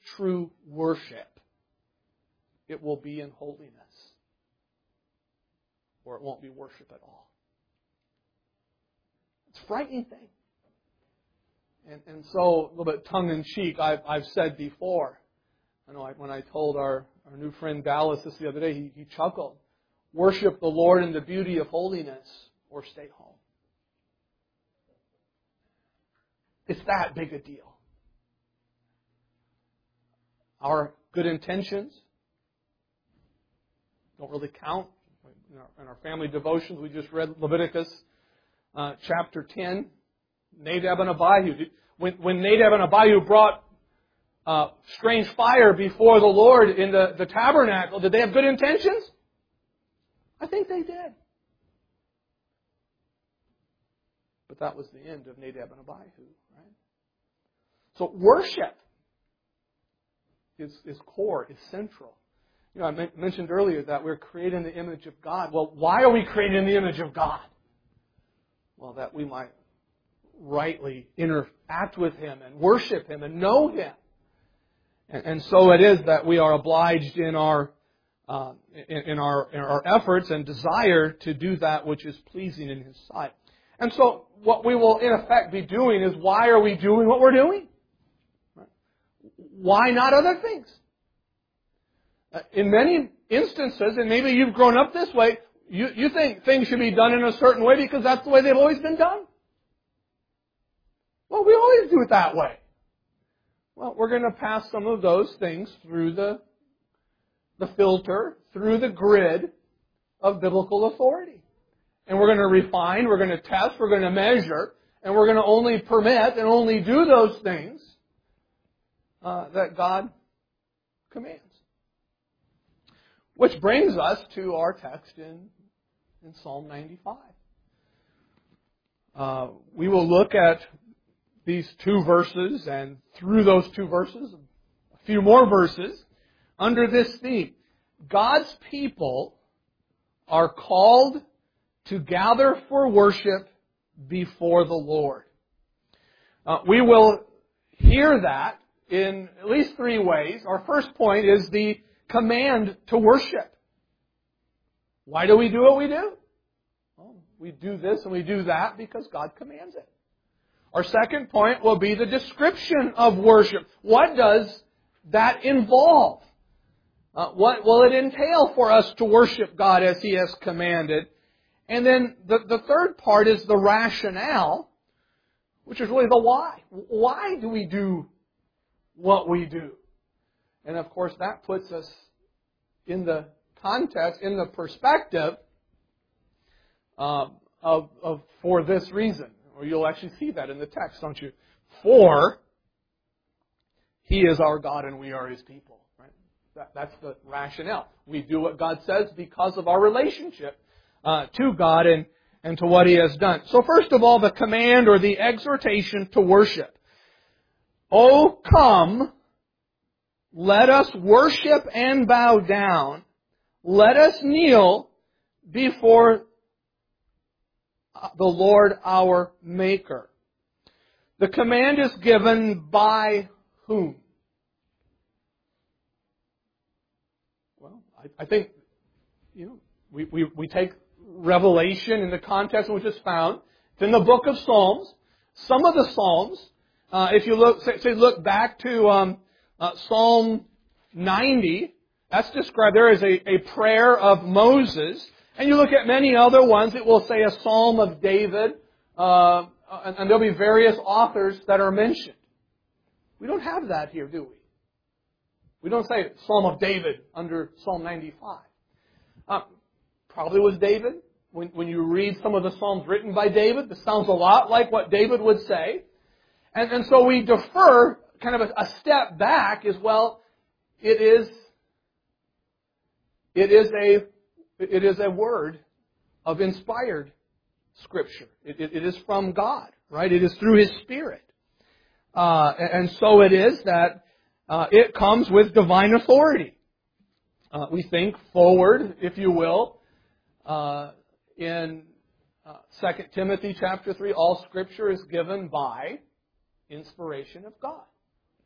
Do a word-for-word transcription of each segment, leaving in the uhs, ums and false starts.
true worship, it will be in holiness. Or it won't be worship at all. It's a frightening thing. And, and so, a little bit tongue-in-cheek, I've, I've said before, I know I, when I told our, our new friend Dallas this the other day, he, he chuckled. Worship the Lord in the beauty of holiness or stay home. It's that big a deal. Our good intentions don't really count. In our, in our family devotions, we just read Leviticus uh, chapter ten. Nadab and Abihu. When, when Nadab and Abihu brought uh, strange fire before the Lord in the, the tabernacle, did they have good intentions? I think they did. But that was the end of Nadab and Abihu, right? So worship is, is core, is central. You know, I mentioned earlier that we're created in the image of God. Well, why are we created in the image of God? Well, that we might rightly interact with Him and worship Him and know Him. And, and so it is that we are obliged in our uh, in, in our in our efforts and desire to do that which is pleasing in His sight. And so what we will in effect be doing is, why are we doing what we're doing? Why not other things? In many instances, and maybe you've grown up this way, you, you think things should be done in a certain way because that's the way they've always been done. Well, we always do it that way. Well, we're going to pass some of those things through the, the filter, through the grid of biblical authority. And we're going to refine, we're going to test, we're going to measure, and we're going to only permit and only do those things uh, that God commands. Which brings us to our text in, in Psalm ninety-five. Uh, we will look at these two verses, and through those two verses, a few more verses, under this theme. God's people are called to gather for worship before the Lord. Uh, we will hear that in at least three ways. Our first point is the command to worship. Why do we do what we do? Well, we do this and we do that because God commands it. Our second point will be the description of worship. What does that involve? Uh, what will it entail for us to worship God as He has commanded? And then the, the third part is the rationale, which is really the why. Why do we do what we do? And of course, that puts us in the context, in the perspective um, of, of for this reason. Or you'll actually see that in the text, don't you? For He is our God and we are His people. Right? That, that's the rationale. We do what God says because of our relationship uh, to God and, and to what He has done. So first of all, the command or the exhortation to worship. Oh, come, let us worship and bow down. Let us kneel before the Lord our Maker. The command is given by whom? Well, I, I think you know we, we, we take Revelation in the context in which it's found. It's in the book of Psalms. Some of the Psalms, uh, if you look, say, say look back to um, uh, Psalm ninety, that's described there as a, a prayer of Moses. And you look at many other ones, it will say a Psalm of David, uh, and, and there'll be various authors that are mentioned. We don't have that here, do we? We don't say Psalm of David under Psalm ninety-five. Uh, probably was David. When, when you read some of the Psalms written by David, this sounds a lot like what David would say. And, and so we defer kind of a, a step back as well. It is, it is a It is a word of inspired Scripture. It, it, it is from God, right? It is through His Spirit. Uh, and so it is that uh, it comes with divine authority. Uh, we think forward, if you will, uh, in uh, Second Timothy chapter three, all Scripture is given by inspiration of God.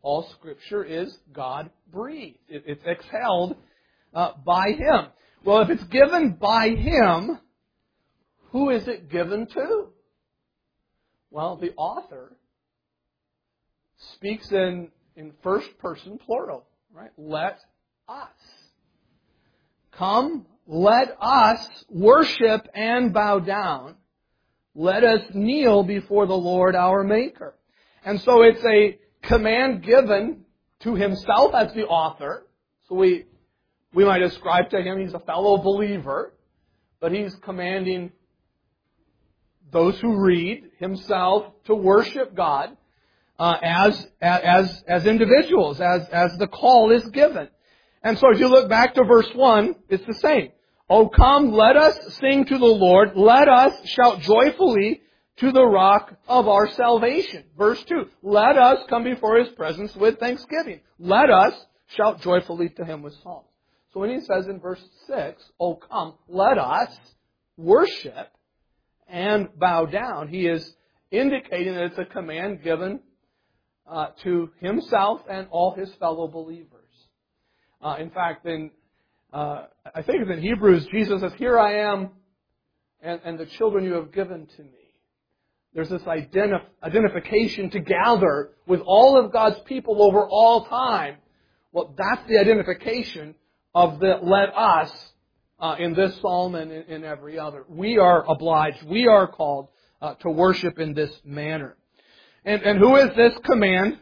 All Scripture is God-breathed. It, it's exhaled uh, by Him. Well, if it's given by Him, who is it given to? Well, the author speaks in, in first person plural, right? Let us. Come, let us worship and bow down. Let us kneel before the Lord our Maker. And so it's a command given to Himself as the author. So we, we might ascribe to Him He's a fellow believer, but He's commanding those who read Himself to worship God uh, as, as, as individuals, as, as the call is given. And so if you look back to verse one, it's the same. Oh, come, let us sing to the Lord. Let us shout joyfully to the rock of our salvation. Verse two, let us come before His presence with thanksgiving. Let us shout joyfully to Him with psalms. So when he says in verse six, oh, come, let us worship and bow down, he is indicating that it's a command given uh, to himself and all his fellow believers. Uh, in fact, in uh, I think it's in Hebrews, Jesus says, "Here I am, and, and the children you have given to me." There's this identif- identification together with all of God's people over all time. Well, that's the identification of the "let us" uh, in this psalm and in, in every other. We are obliged, we are called uh, to worship in this manner. And, and who is this command?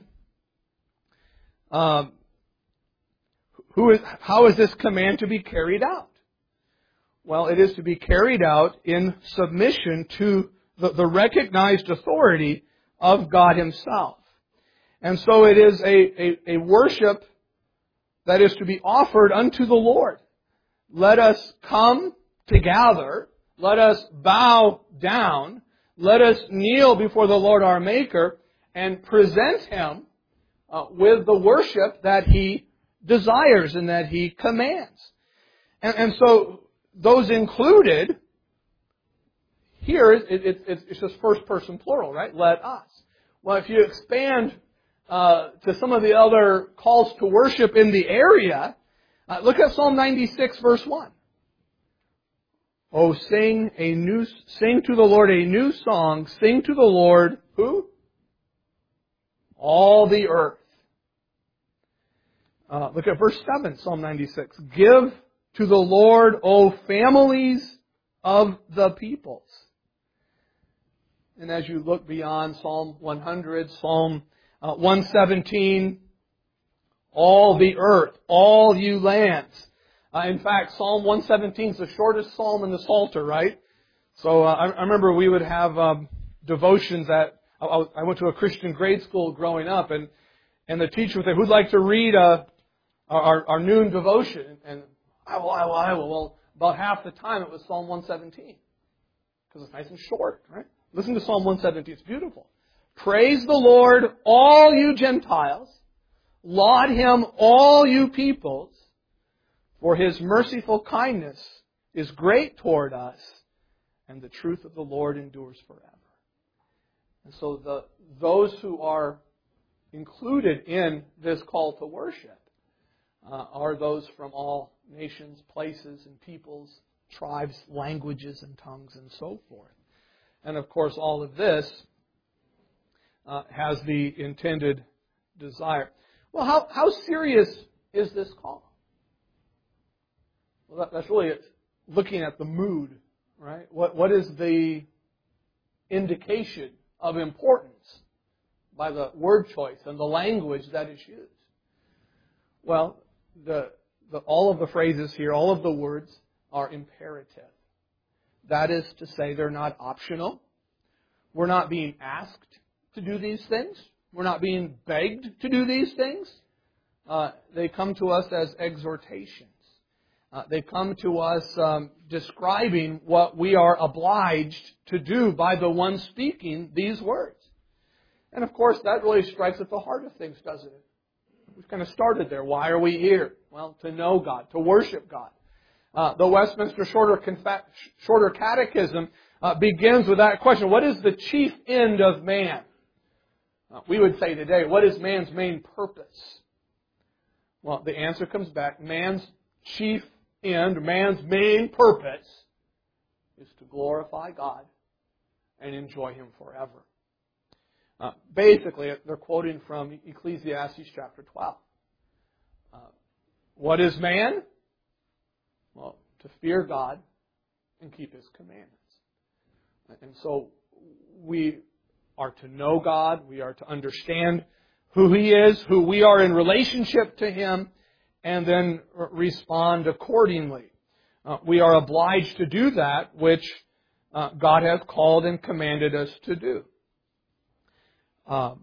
Um, who is? How is this command to be carried out? Well, it is to be carried out in submission to the, the recognized authority of God Himself. And so it is a, a, a worship that is to be offered unto the Lord. Let us come together. Let us bow down. Let us kneel before the Lord our Maker and present Him uh, with the worship that He desires and that He commands. And, and so those included, here it, it, it, it's just first person plural, right? Let us. Well, if you expand uh, to some of the other calls to worship in the area, uh, look at Psalm ninety-six, verse one. Oh, sing a new, sing to the Lord a new song. Sing to the Lord, who? All the earth. Uh, look at verse seven, Psalm ninety-six. Give to the Lord, O families of the peoples. And as you look beyond Psalm one hundred, Psalm uh, one seventeen, all the earth, all you lands. Uh, in fact, Psalm one seventeen is the shortest psalm in the Psalter, right? So uh, I, I remember we would have um, devotions at, I, I went to a Christian grade school growing up, and, and the teacher would say, who'd like to read uh, our, our noon devotion? And I will, I will, I will. Well, about half the time it was Psalm one seventeen. Because it's nice and short, right? Listen to Psalm one seventeen. It's beautiful. Praise the Lord, all you Gentiles. Laud Him, all you peoples. For His merciful kindness is great toward us, and the truth of the Lord endures forever. And so the those who are included in this call to worship uh, are those from all nations, places, and peoples, tribes, languages, and tongues, and so forth. And of course, all of this uh, has the intended desire. Well, how, how serious is this call? Well, that, that's really looking at the mood, right? What What is the indication of importance by the word choice and the language that is used? Well, the, the all of the phrases here, all of the words are imperative. That is to say, they're not optional. We're not being asked to do these things. We're not being begged to do these things. Uh, they come to us as exhortations. Uh, they come to us um, describing what we are obliged to do by the one speaking these words. And of course, that really strikes at the heart of things, doesn't it? We've kind of started there. Why are we here? Well, to know God, to worship God. Uh, the Westminster Shorter, Confa- Shorter Catechism uh, begins with that question. What is the chief end of man? Uh, we would say today, what is man's main purpose? Well, the answer comes back. Man's chief end, man's main purpose is to glorify God and enjoy Him forever. Uh, basically, they're quoting from Ecclesiastes chapter twelve. Uh, what is man? Well, to fear God and keep His commandments. And so we are to know God, we are to understand who He is, who we are in relationship to Him, and then respond accordingly. Uh, we are obliged to do that which uh, God has called and commanded us to do. Um,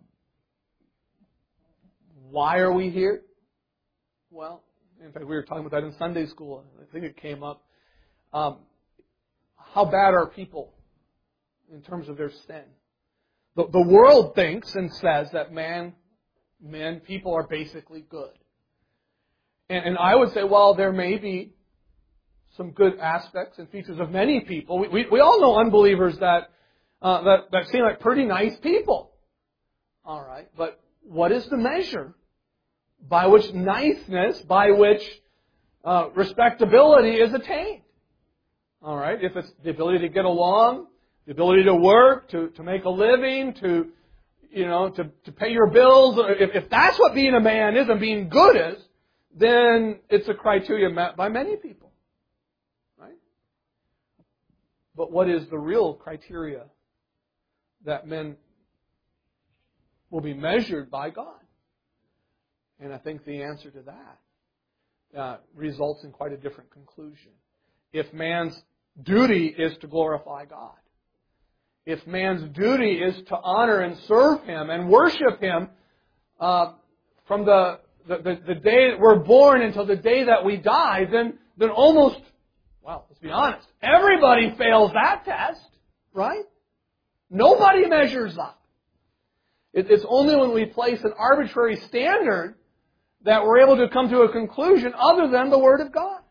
why are we here? Well, in fact, we were talking about that in Sunday school. I think it came up. Um, how bad are people in terms of their sin? The, the world thinks and says that man, men, people are basically good. And, and I would say, well, there may be some good aspects and features of many people. We, we, we all know unbelievers that, uh, that, that seem like pretty nice people. All right, but what is the measure by which niceness, by which uh, respectability is attained? All right, if it's the ability to get along, the ability to work, to, to make a living, to you know, to, to pay your bills, if, if that's what being a man is and being good is, then it's a criteria met by many people. Right? But what is the real criteria that men will be measured by God? And I think the answer to that uh, results in quite a different conclusion. If man's duty is to glorify God, if man's duty is to honor and serve Him and worship Him uh, from the, the, the, the day that we're born until the day that we die, then, then almost, well, let's be honest, everybody fails that test, right? Nobody measures up. It's only when we place an arbitrary standard that we're able to come to a conclusion other than the Word of God.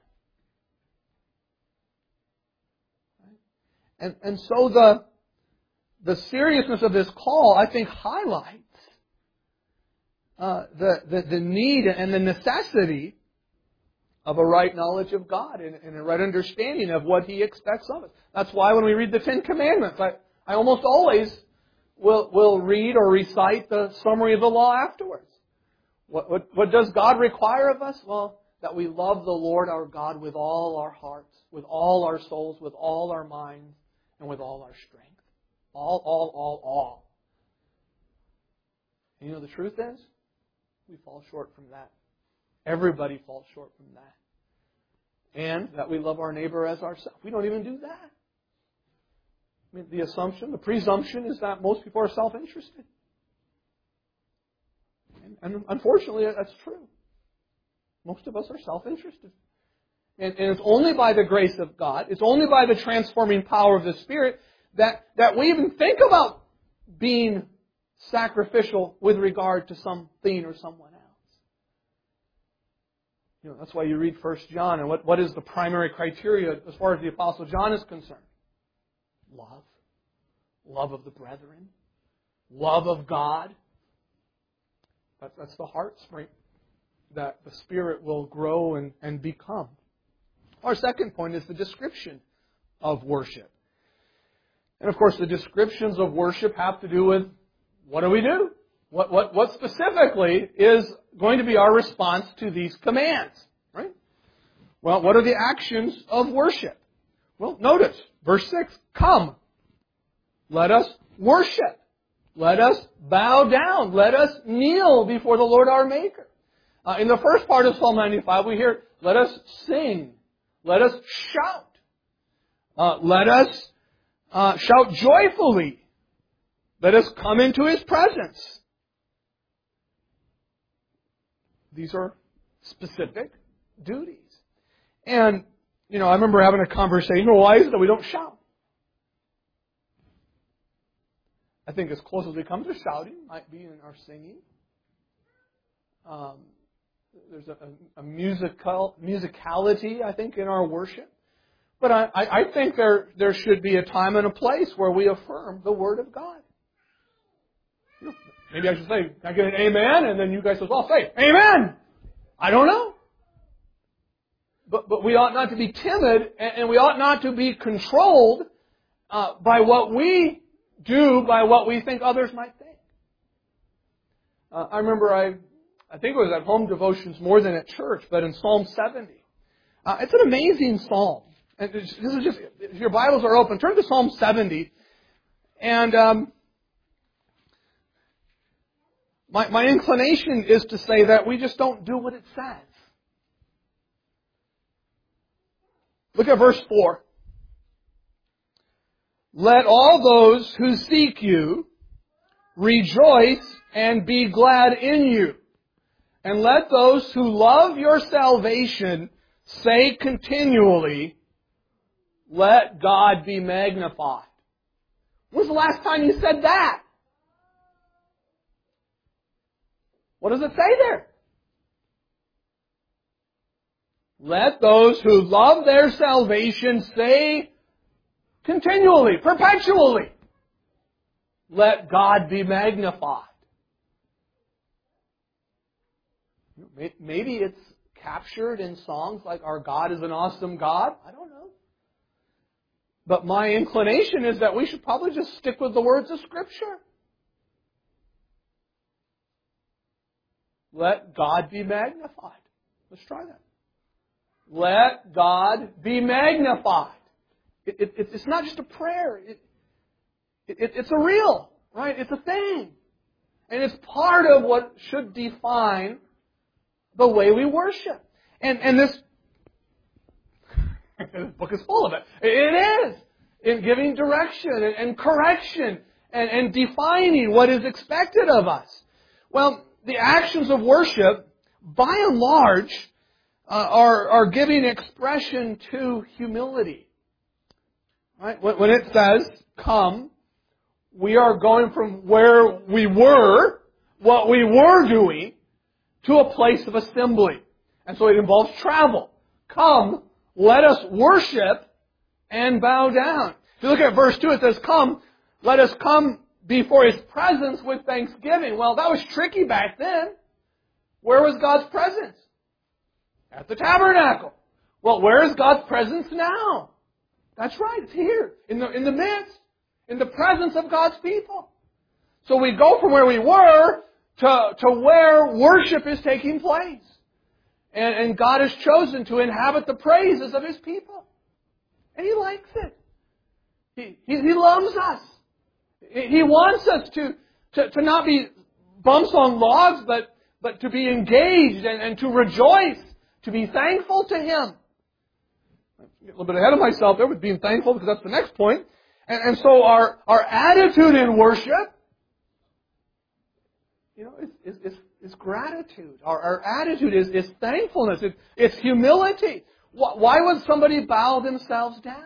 And, and so the, the seriousness of this call, I think, highlights uh, the, the, the need and the necessity of a right knowledge of God and, and a right understanding of what He expects of us. That's why when we read the Ten Commandments, I, I almost always will will read or recite the summary of the law afterwards. What, what, what does God require of us? Well, that we love the Lord our God with all our hearts, with all our souls, with all our minds, and with all our strength. All, all, all, all. And you know, the truth is, we fall short from that. Everybody falls short from that. And that we love our neighbor as ourselves. We don't even do that. I mean, the assumption, the presumption is that most people are self-interested. And, and unfortunately, that's true. Most of us are self-interested. And, and it's only by the grace of God, it's only by the transforming power of the Spirit that, that we even think about being sacrificial with regard to something or someone else. You know, that's why you read First John, and what, what is the primary criteria as far as the Apostle John is concerned? Love. Love of the brethren. Love of God. That's, that's the heart spring that the Spirit will grow and, and become. Our second point is the description of worship. And of course, the descriptions of worship have to do with what do we do? What, what, what specifically is going to be our response to these commands? Right? Well, what are the actions of worship? Well, notice, verse six, come, let us worship. Let us bow down. Let us kneel before the Lord our Maker. Uh, in the first part of Psalm ninety-five, we hear, let us sing. Let us shout. Uh, let us uh, shout joyfully. Let us come into His presence. These are specific duties. And, you know, I remember having a conversation, well, why is it that we don't shout? I think as close as we come to shouting might be in our singing. Um, there's a, a, a musical musicality, I think, in our worship. But I, I think there, there should be a time and a place where we affirm the Word of God. Maybe I should say, can I get an amen? And then you guys say, well, say, amen! I don't know. But, but we ought not to be timid, and, and we ought not to be controlled uh, by what we do, by what we think others might think. Uh, I remember I, I think it was at home devotions more than at church, but in Psalm seventy. Uh, it's an amazing psalm. And this is just, if your Bibles are open, turn to Psalm seventy. And um, my, my inclination is to say that we just don't do what it says. Look at verse four. Let all those who seek you rejoice and be glad in you. And let those who love your salvation say continually, let God be magnified. When was the last time you said that? What does it say there? Let those who love their salvation say continually, perpetually, let God be magnified. Maybe it's captured in songs like Our God is an Awesome God. I don't know. But my inclination is that we should probably just stick with the words of Scripture. Let God be magnified. Let's try that. Let God be magnified. It, it, it's not just a prayer. It, it, it's a real, right? It's a thing. And it's part of what should define the way we worship. And, and this, this book is full of it. It is. In giving direction and, and correction and, and defining what is expected of us. Well, the actions of worship, by and large, uh, are, are giving expression to humility. Right? When, when it says, come, we are going from where we were, what we were doing, to a place of assembly. And so it involves travel. Come, let us worship and bow down. If you look at verse two, it says, come, let us come before His presence with thanksgiving. Well, that was tricky back then. Where was God's presence? At the tabernacle. Well, where is God's presence now? That's right, it's here, in the, in the midst, in the presence of God's people. So we go from where we were to, to where worship is taking place. And, and God has chosen to inhabit the praises of His people. And He likes it. He, he, he loves us. He wants us to, to, to not be bumps on logs, but, but to be engaged and, and to rejoice, to be thankful to Him. I get a little bit ahead of myself there with being thankful because that's the next point. And, and so our, our attitude in worship, you know, is, is, is, is gratitude. Our, our attitude is, is thankfulness. It, it's humility. Why would somebody bow themselves down?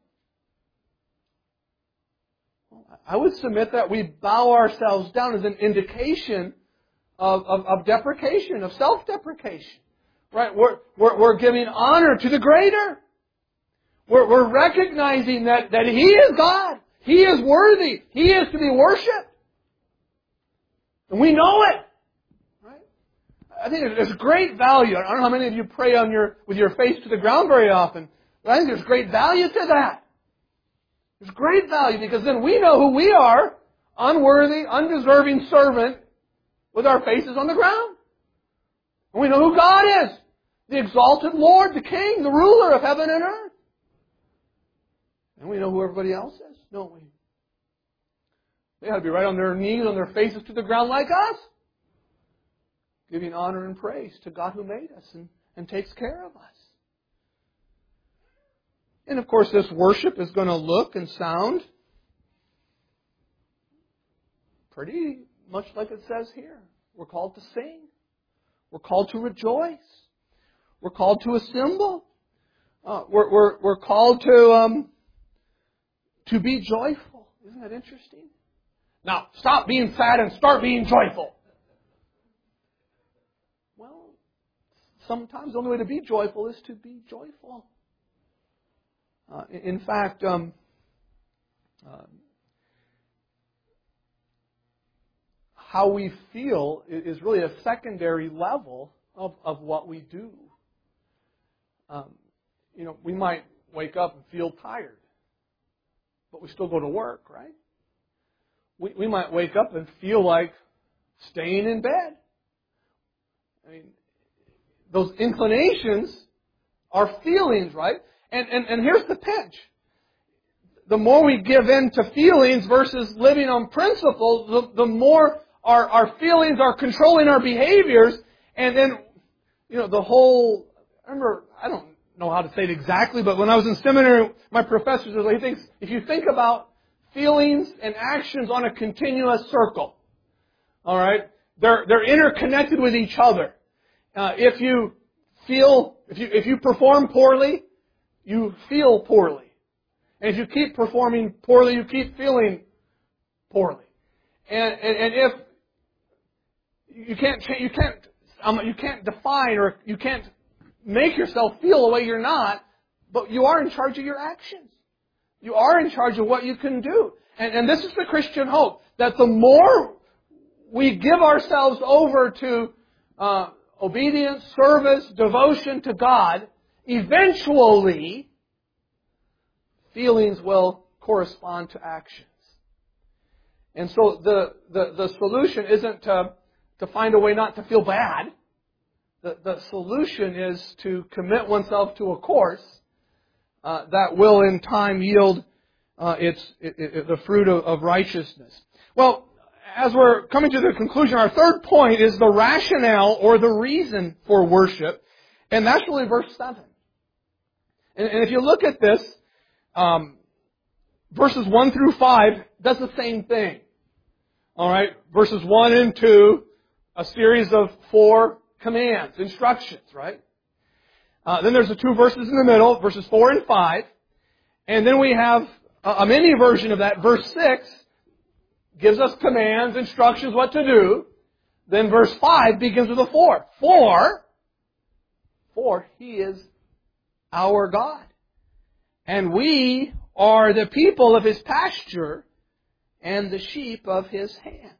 I would submit that we bow ourselves down as an indication of, of, of deprecation, of self-deprecation. Right? We're, we're, we're giving honor to the greater. We're, we're recognizing that, that He is God. He is worthy. He is to be worshipped. And we know it. Right? I think there's great value. I don't know how many of you pray on your, with your face to the ground very often, but I think there's great value to that. There's great value because then we know who we are, unworthy, undeserving servant with our faces on the ground. And we know who God is, the exalted Lord, the King, the ruler of heaven and earth. And we know who everybody else is, don't we? They ought to be right on their knees, on their faces to the ground like us, giving honor and praise to God who made us and, and takes care of us. And of course, this worship is going to look and sound pretty much like it says here. We're called to sing. We're called to rejoice. We're called to assemble. Uh, we're, we're, we're called to, um, to be joyful. Isn't that interesting? Now, stop being sad and start being joyful. Well, sometimes the only way to be joyful is to be joyful. Uh, in fact, um, uh, how we feel is really a secondary level of, of what we do. Um, you know, we might wake up and feel tired, but we still go to work, right? We, we might wake up and feel like staying in bed. I mean, those inclinations are feelings, right? And, and, and here's the pinch. The more we give in to feelings versus living on principles, the, the more our, our feelings are controlling our behaviors. And then, you know, the whole, I remember, I don't know how to say it exactly, but when I was in seminary, my professor said, he thinks, if you think about feelings and actions on a continuous circle, all right, they're, they're interconnected with each other. Uh, if you feel, if you, if you perform poorly, you feel poorly. And if you keep performing poorly, you keep feeling poorly. And, and, and if you can't, you can't, um, you can't define or you can't make yourself feel the way you're not, but you are in charge of your actions. You are in charge of what you can do. And, and this is the Christian hope, that the more we give ourselves over to uh, obedience, service, devotion to God, eventually feelings will correspond to actions. And so the, the, the solution isn't to, to find a way not to feel bad. The, the solution is to commit oneself to a course uh, that will in time yield uh, its it, it, the fruit of, of righteousness. Well, as we're coming to the conclusion, our third point is the rationale or the reason for worship. And that's really verse seven. And, and if you look at this, um, verses one through five does the same thing. All right? Verses one and two, a series of four commands, instructions, right? Uh, then there's the two verses in the middle, verses four and five. And then we have a, a mini version of that, verse six, gives us commands, instructions, what to do. Then verse five begins with a four. For, for He is our God. And we are the people of His pasture and the sheep of His hand.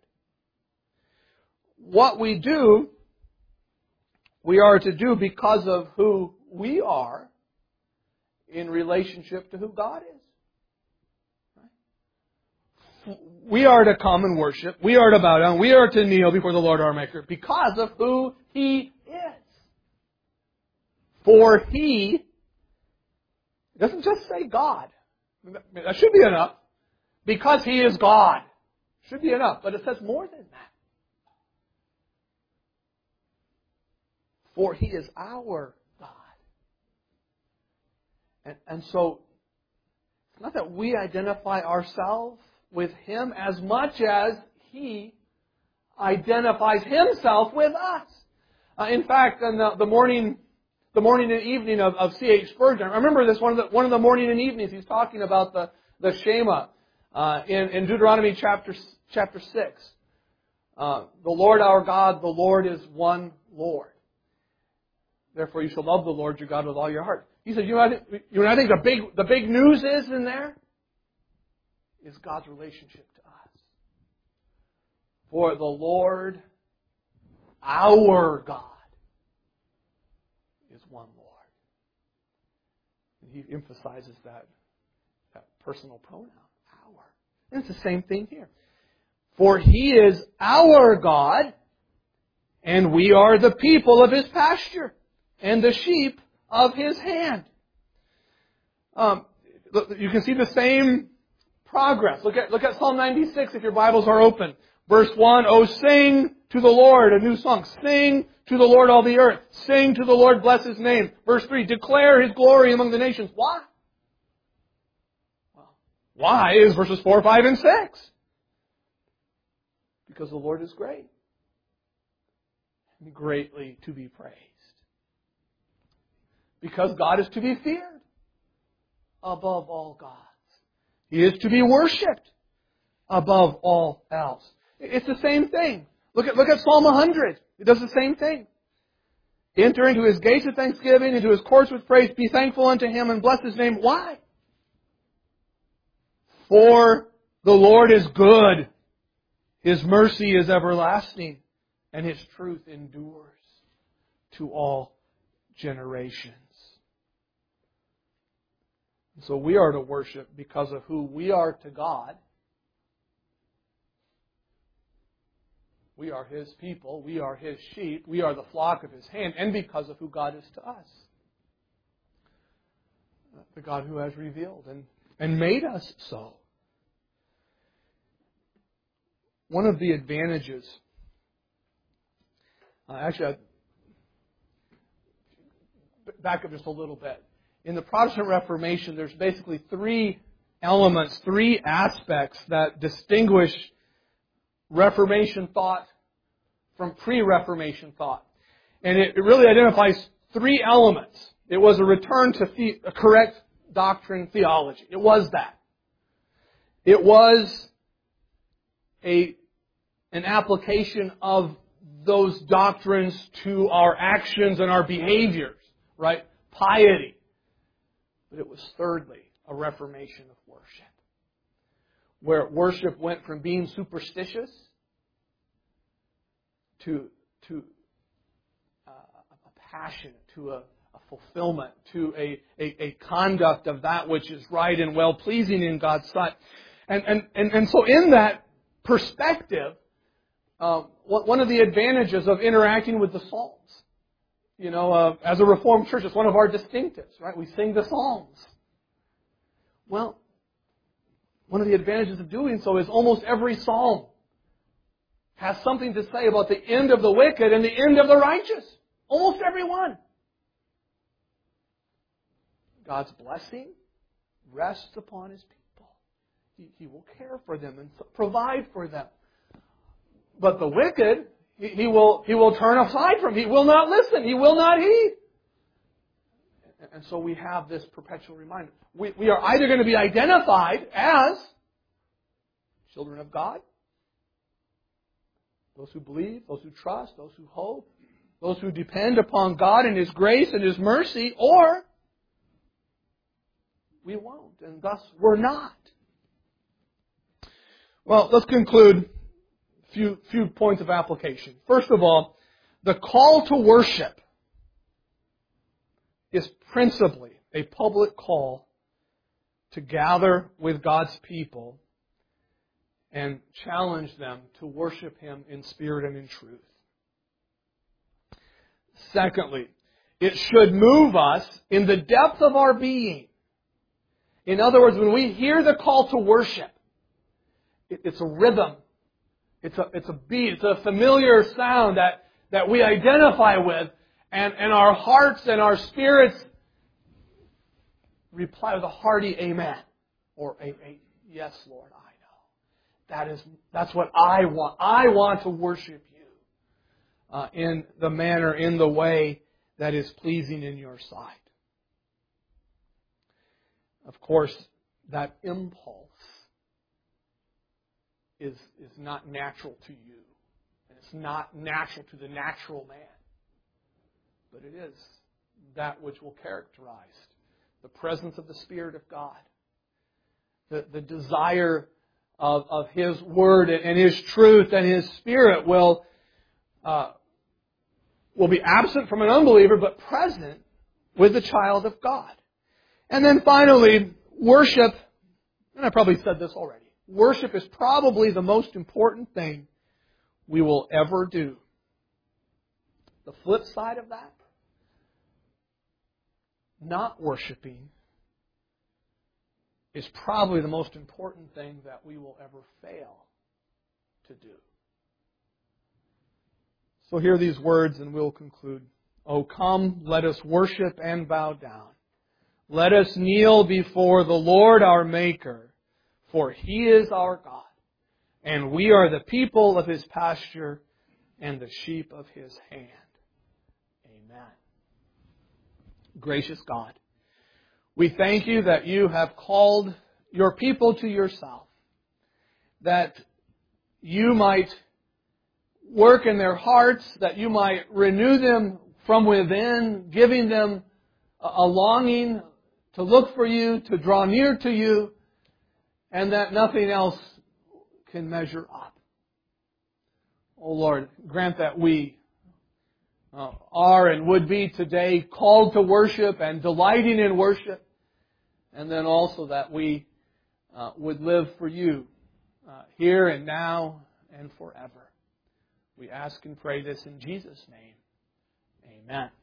What we do, we are to do because of who we are in relationship to who God is. We are to come and worship. We are to bow down. We are to kneel before the Lord our Maker because of who He is. For He, it doesn't just say God. That should be enough. Because He is God. Should be enough. But it says more than that. For He is our God. And, and so, it's not that we identify ourselves with Him as much as He identifies Himself with us. Uh, in fact, in the, the morning, the morning and evening of, of C H Spurgeon, I remember this one of the one of the morning and evenings. He's talking about the the Shema uh, in, in Deuteronomy chapter chapter six. Uh, the Lord our God, the Lord is one Lord. Therefore, you shall love the Lord your God with all your heart. He said, you know, you know, I think the big the big news is in there is God's relationship to us. For the Lord, our God, is one Lord. And He emphasizes that, that personal pronoun, our. And it's the same thing here. For He is our God, and we are the people of His pasture, and the sheep of His hand. Um, you can see the same progress. Look at, look at Psalm ninety-six if your Bibles are open. Verse one, oh, sing to the Lord a new song. Sing to the Lord all the earth. Sing to the Lord, bless His name. Verse three, declare His glory among the nations. Why? Well, why is verses four, five, and six. Because the Lord is great. And greatly to be praised. Because God is to be feared above all gods. He is to be worshipped above all else. It's the same thing. Look at, look at Psalm one hundred. It does the same thing. Enter into His gates with thanksgiving, into His courts with praise. Be thankful unto Him and bless His name. Why? For the Lord is good. His mercy is everlasting, and His truth endures to all generations. So we are to worship because of who we are to God. We are His people. We are His sheep. We are the flock of His hand. And because of who God is to us. The God who has revealed and, and made us so. One of the advantages, uh, actually, I, back up just a little bit. In the Protestant Reformation, there's basically three elements, three aspects that distinguish Reformation thought from pre-Reformation thought. And it, it really identifies three elements. It was a return to the, a correct doctrine theology. It was that. It was a an application of those doctrines to our actions and our behaviors, right? Piety. But it was thirdly a reformation of worship, where worship went from being superstitious to to uh, a passion, to a, a fulfillment, to a, a, a conduct of that which is right and well pleasing in God's sight. And and and, and so in that perspective, uh, one of the advantages of interacting with the Psalms, you know, uh, as a Reformed church, it's one of our distinctives, right? We sing the Psalms. Well, one of the advantages of doing so is almost every Psalm has something to say about the end of the wicked and the end of the righteous. Almost every one. God's blessing rests upon His people. He, he will care for them and provide for them. But the wicked, he, he will he will turn aside from. He will not listen. He will not heed. And so we have this perpetual reminder. We, we are either going to be identified as children of God, those who believe, those who trust, those who hope, those who depend upon God and His grace and His mercy, or we won't, and thus we're not. Well, let's conclude a few, few points of application. First of all, the call to worship is principally a public call to gather with God's people and challenge them to worship Him in spirit and in truth. Secondly, it should move us in the depth of our being. In other words, when we hear the call to worship, it's a rhythm. It's a, it's a beat. It's a familiar sound that, that we identify with. And, and our hearts and our spirits reply with a hearty amen. Or a, a yes, Lord, I know. That is, that's what I want. I want to worship You uh, in the manner, in the way that is pleasing in Your sight. Of course, that impulse is, is not natural to you. And it's not natural to the natural man. But it is that which will characterize the presence of the Spirit of God. The, the desire of, of His Word and His truth and His Spirit will, uh, will be absent from an unbeliever, but present with the child of God. And then finally, worship, and I probably said this already, worship is probably the most important thing we will ever do. The flip side of that, not worshiping, is probably the most important thing that we will ever fail to do. So hear these words and we'll conclude. O come, let us worship and bow down. Let us kneel before the Lord our Maker, for He is our God, and we are the people of His pasture and the sheep of His hand. Amen. Gracious God, we thank You that You have called Your people to Yourself, that You might work in their hearts, that You might renew them from within, giving them a longing to look for You, to draw near to You, and that nothing else can measure up. Oh Lord, grant that we uh, are and would be today called to worship and delighting in worship, and then also that we uh, would live for You uh, here and now and forever. We ask and pray this in Jesus' name. Amen.